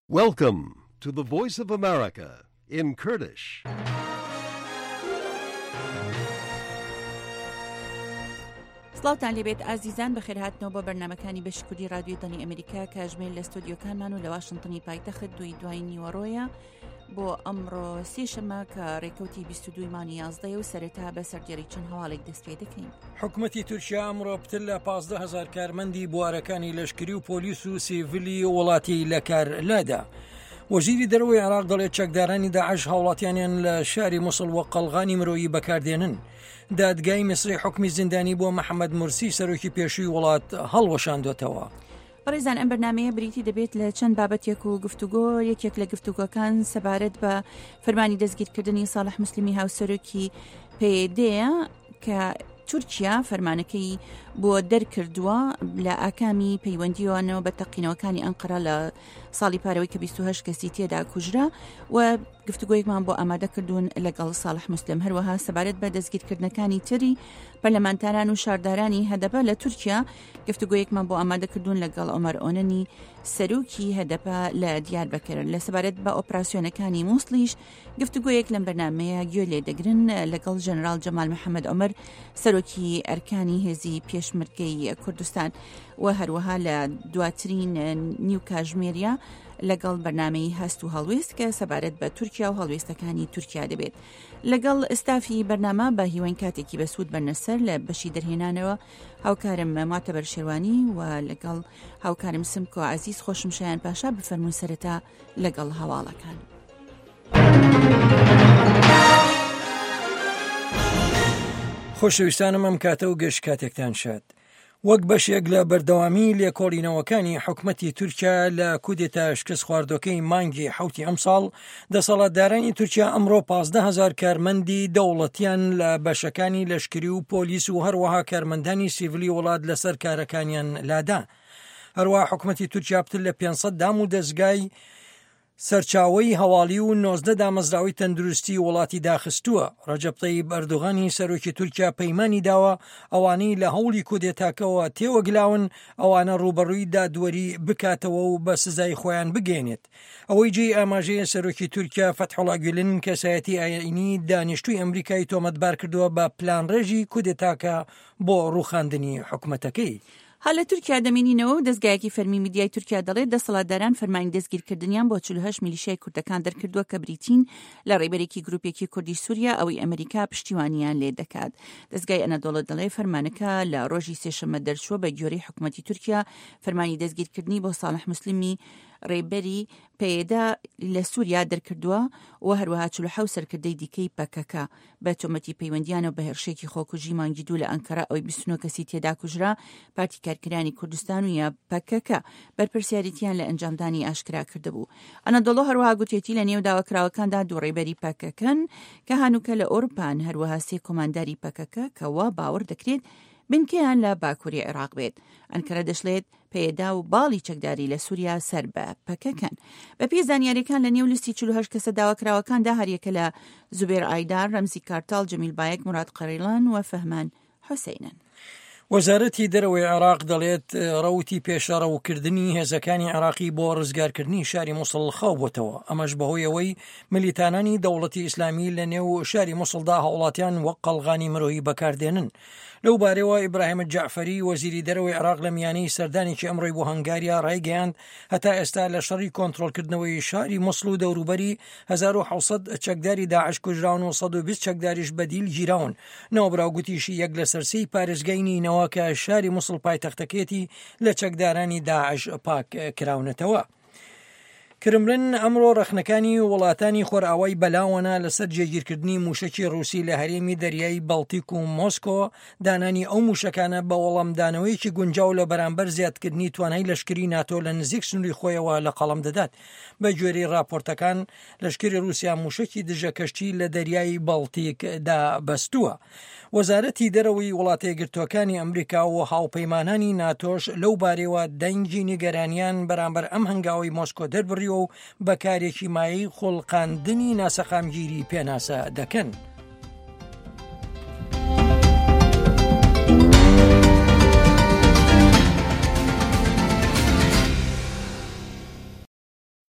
Welcome to the Voice of America in Kurdish. سڵاوتان لێبێت ئازیزان بەخێر هاتنەوە بە بەرنامەکانی بەشکوری رادیۆ دەنی ئەمریکا کە ژمێر لە ستۆدیۆکانمان و لە واشنتنی پایتەخت دوای نیوەڕۆیە بۆ ئەمڕۆ سێشەمە کە ڕێکەوتی 22 مانگی 11 و سەرەتا بە سەرجێڕی چەند هەواڵێک دەست پێ دەکەین. حکوومەتی تورکیا ئەمڕۆ پتر لە 15,000 کارمەندی بوارەکانی لەشکری و پۆلیس و سیڤیلی وڵاتی لە کار لادا. وەزیری دەرەوەی عێراق دەڵێت چەکدارانی داعش هاوڵاتیانیان لە شاری مووسڵ وە قەڵغانی مرۆیی بەکاردێنن. دادگای میسری حکمی زیندانی بۆ محەممەد مورسی سەرۆکی پێشووی وڵات هەڵوەشاندوێتەوە. ڕێزان ئەم بەرنامەیە بریتی دەبێت لە چەند بابەتێک و گفتوگۆ یەکێک لە گفتوگۆکان سەبارەت بە فەرمانی دەستگیرکردنی ساڵح موسلیمی هاوسەرۆکی پێدەیە کە تورکیا فەرمانەکەی بۆ دەرکردووە لە ئاکامی پەیوەندیوانەوە بە تەقینەوەکانی ئەنقەرە لە ساڵی پارەوەی کە 28 کەسی تێدا کوژرا و گفتوگۆیەکمان بۆ ئامادە کردوون لەگەڵ ساڵح موسلم. هەروەها سەبارەت بە دەستگیرکردنەکانی تری پەرلەمانتاران و شاردارانی هەدەپە لە تورکیا گفتوگۆیەکمان بۆ ئامادە کردوون لەگەڵ عومەر ئۆنەنی سەرۆکی هەدەپە لە دیاربەکر. لە سەبارەت بە ئۆپراسیۆنەکانی مووسڵیش گفتوگۆیەک لەم بەرنامەیە گوێ لێ دەگرن لەگەڵ ژەنەرال جەمال محەممەد عومەر سەرۆکی ئەرکانی هێزی پێشمەرگەی کوردستان و هەروەها لە دواترین نیو کاژمێریا لەگەڵ بەرنامەی هەست و هەڵوێست کە سەبارەت بە تورکیا و هەڵوێستەکانی تورکیا دەبێت. لەگەڵ ئستافی بەرنامە بە هیوان کاتێکی بەسوود بەرنەسەر لە بەشی دەرهێنانەوە هاوکارم ماتەبەر شێوانی و لەگەڵ هاوکارم سمکۆ عەزیز خۆشم شایان پاشا بفەرموون سەرەتا لەگەڵ هەواڵەکان. خۆشەویستانم ئەم کاتە و گەشت کاتێکتان شاد. وەک بەشێک لە بەردەوامی لێکۆڵینەوەکانی حکوومەتی تورکیا لە کودێتا شکست خواردۆکەی مانگی حوتی ئەم ساڵ دەسەڵاتدارانی تورکیا ئەمڕۆ 15,000 کارمەندی دەوڵەتیان لە بەشەکانی لەشکری و پۆلیس و هەروەها کارمەندانی سیڤیلی وڵات لەسەر کارەکانیان لادا. هەروەها حکوومەتی تورکیا پتر لە 500 دام و دەستگای سەرچاوەی هەواڵی و 19 دامەزراوی تەندروستی وڵاتی داخستووە. ڕەجەب تەیب ئەردوغانی سەرۆکی تورکیا پەیمانی داوە ئەوانەی لە هەوڵی کودێتاکەوە تێوەگلاون ئەوانە ڕوبەڕووی دادوەری بکاتەوە و بە سزای خۆیان بگەێنێت. ئەوەی جێی ئاماژەیە سەرۆکی تورکیا فەتحوڵا گولن کەسایەتی ئاینی دانیشتووی ئەمریکای تۆمەتبار کردووە بە پلانڕێژی کودێتاکە بۆ ڕووخاندنی حکوومەتەکەی. حال لە تورکیا دەمێنینەوە و دەستگایەکی فەرمی میدیای تورکیا دەڵێت دەسەڵاتداران فەرمانی دەستگیرکردنیان بۆ 48 میلیشیای کوردەکان دەرکردووە کە بریتین لە ڕێبەرێکی گروپێکی کوردی سووریا ئەوەی ئەمریکا پشتیوانیان لێ دەکات. دەستگای ئەنەدۆڵە دەڵێ فەرمانەکە لە ڕۆژی سێشەممە دەرچووە بە گوێرەی حکوومەتی تورکیا فەرمانی دەستگیرکردنی بۆ ساڵح موسلیمی ڕێبەری پێدا لە سووریا دەرکردووە و هەروەها 47 سەرکردەی دیکەی پەکەکە بە تۆمەتی پەیوەندیانە بە هێرشێکی خۆکوژی مانگی دوو لە ئەنکەرە ئەوەی 29 کەسی تێدا کوژرا پارتی کارکرانی کوردستان و یا پەکەکە بەرپرسیاریتیان لە ئەنجامدانی ئاشکرا کردبوو. ئەنەدۆڵە هەروەها گوتێتی لە نێو داواکراوەکاندا دوو ڕێبەری پەکەکەن کە هانووکە لە ئۆروپان هەروەها سێ کۆمانداری پەکەکە کەوا باوەڕ دەکرێت بنکەیان لە باکووری عێراق بێت. ئەنکەرە دەشڵێت پێدا و باڵی چەکداری لە سووریا سەر بە پەکەکەن. بە پێی زانیاریەکان لە نێو لیستی 48 کەسە داواکراوەکاندا هەریەکە لە زوبێر ئایدار، ڕەمزی کارتاڵ، جەمیل بایەک، موراد قەریڵان و فەهمان حوسێنن. وەزارەتی دەرەوەی عێراق دەڵێت ڕەوتی پێشەڕەوکردنی هێزەکانی عێراقی بۆ ڕزگارکردنی شاری مووسڵ خاو بۆتەوە. ئەمەش بەهۆیەوەی ملیتانانی دەوڵەتی ئیسلامی لە نێو شاری مووسڵدا هەوڵاتیان وەک قەڵغانی مرۆیی بەکاردێنن. لەو بارەوە ئیبراهیم جعفەری وەزیری دەرەوەی عێراق لە میانەی سەردانێکی ئەمڕۆی بۆ هەنگاریا ڕایگەیاند هەتا ئێستا لە شەڕی کۆنتڕۆلکردنەوەی شاری مووسڵ و دەوروبەری 1700 چەکداری داعش کوژراون و 120 چەکداریش بەدیل گیراون. نەوەبراوگوتیشی یەک لە سەرسەی پارێزگای نینەوە کە شاری مووسڵ پایتەختەکێتی لە چەکدارانی داعش پاک کراونەتەوە. کرملن ئەمڕۆ ڕەخنەکانی وڵاتانی خۆرئاوای بەلاوەنا لەسەر جێگیرکردنی موشکی ڕووسی لە هەرێمی دەریایی بەڵتیک و مۆسکۆ دانانی ئەو موشکانە بە وەڵامدانەوەیکی گونجاو لە بەرامبەر زیادکردنی توانای لەشکری ناتۆ لە نزیک سنووری خۆیەوە لە قەڵەم دەدات. بە گوێرەی راپۆرتەکان لەشکری رووسیا موشکی دژە کەشتی لە دەریایی بەڵتیکدا بەستووە. وەزارەتی دەرەوەی وڵاتە یەکگرتووەکانی ئەمریکا و هاوپەیمانانی ناتۆش لەو بارەوە دەنگی نیگەرانیان بەرامبەر ئەم هەنگاوی مۆسکۆ دەربڕیەوە و بەکارێکی مایی خوڵقاندنی ناسەخامگیری پێناسە دەکەن.